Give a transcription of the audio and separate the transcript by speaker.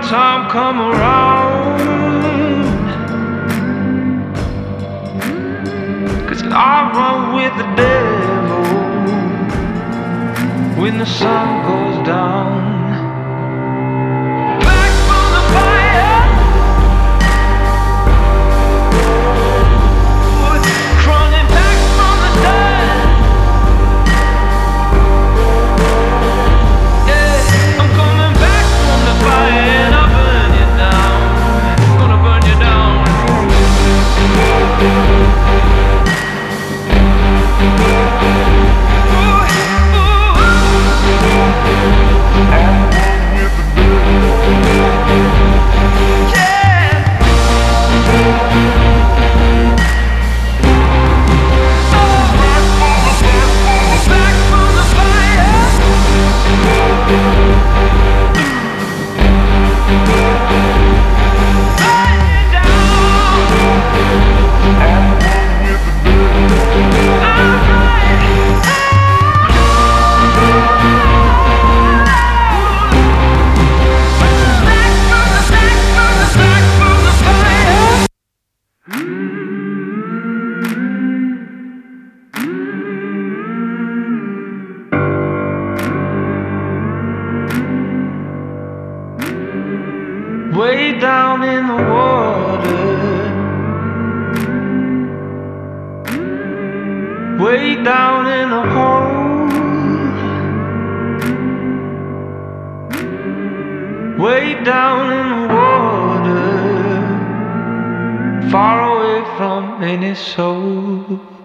Speaker 1: time come around, 'cause I run with the devil when the sun goes down. Back from the fire, crawling back from the dirt. Yeah, I'm coming back from the fire and I'll burn you down. Gonna burn you down. Way down in the water, way down in the hole, way down in the water, far away from any soul.